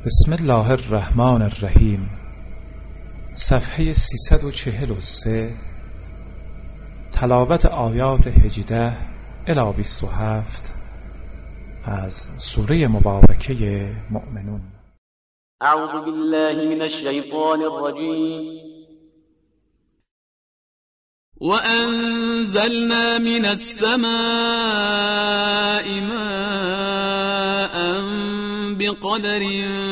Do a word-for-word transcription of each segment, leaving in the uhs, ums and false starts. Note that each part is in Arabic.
بسم الله الرحمن الرحیم. صفحه سیصد و چهل و سه. تلاوت آیات هجده الی بیست و هفت از سوره مبارکه مؤمنون. اعوذ بالله من الشیطان الرجیم. وأنزلنا من السماء ماء بقدر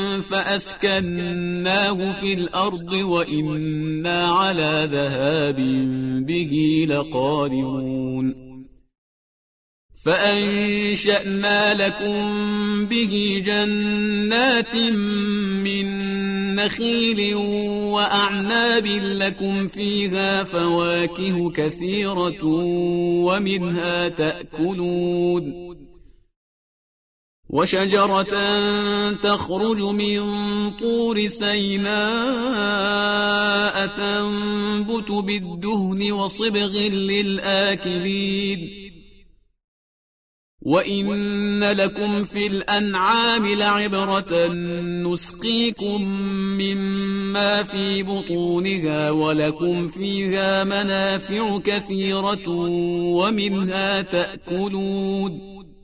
فأسكناه في الأرض وإنا على ذهاب به لقادرون فأنشأنا لكم به جنات من نخيل وأعناب لكم فيها فواكه كثيرة ومنها تأكلون وشجرة تخرج من طور سيناء تنبت بالدهن وصبغ للآكلين وَإِنَّ لَكُمْ فِي الْأَنْعَامِ لَعِبْرَةً نُسْقِيكُم مِّمَّا فِي بُطُونِهَا وَلَكُمْ فِيهَا مَنَافِعُ كَثِيرَةٌ وَمِنْهَا تَأْكُلُونَ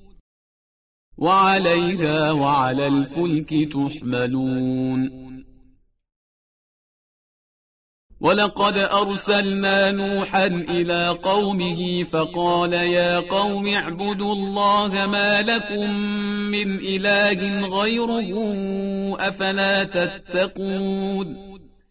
وَعَلَيْهَا وَعَلَى الْفُلْكِ تُحْمَلُونَ وَلَقَدْ أَرْسَلْنَا نُوحًا إِلَى قَوْمِهِ فَقَالَ يَا قَوْمِ اعْبُدُوا اللَّهَ مَا لَكُمْ مِنْ إِلَٰهٍ غَيْرُهُ أَفَلَا تَتَّقُونَ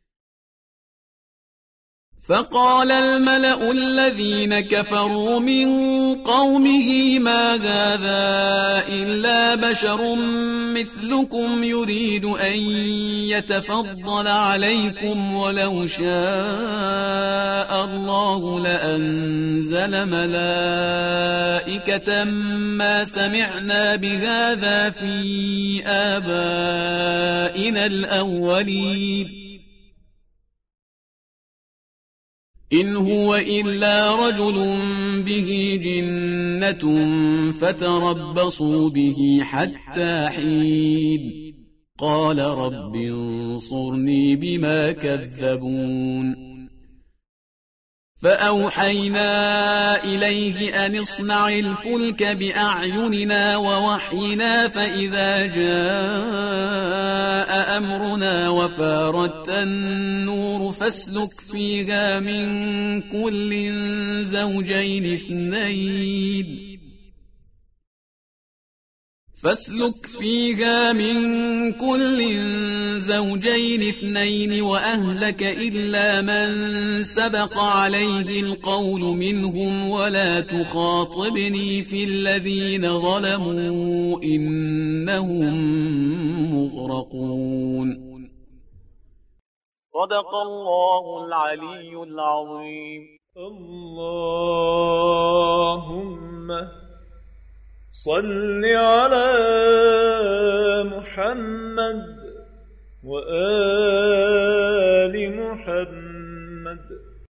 فقال الملأ الذين كفروا من قومه ما هذا إلا بشر مثلكم يريد أن يتفضل عليكم ولو شاء الله لأنزل ملائكة ما سمعنا بهذا في آبائنا الأولين إن هو إلا رجل به جنة فتربصوا به حتى حين قال رب انصرني بما كذبون فأوحينا إليه أن اصنع الفلك بأعيننا ووحينا فإذا جاء أمرنا وفارت النور فاسلك فيها من كل زوجين اثنين فاسلك فيها من كل زوجين اثنين وأهلك إلا من سبق عليه القول منهم ولا تخاطبني في الذين ظلموا إنهم مغرقون. صدق الله العلي العظيم. اللهم صل على محمد وآل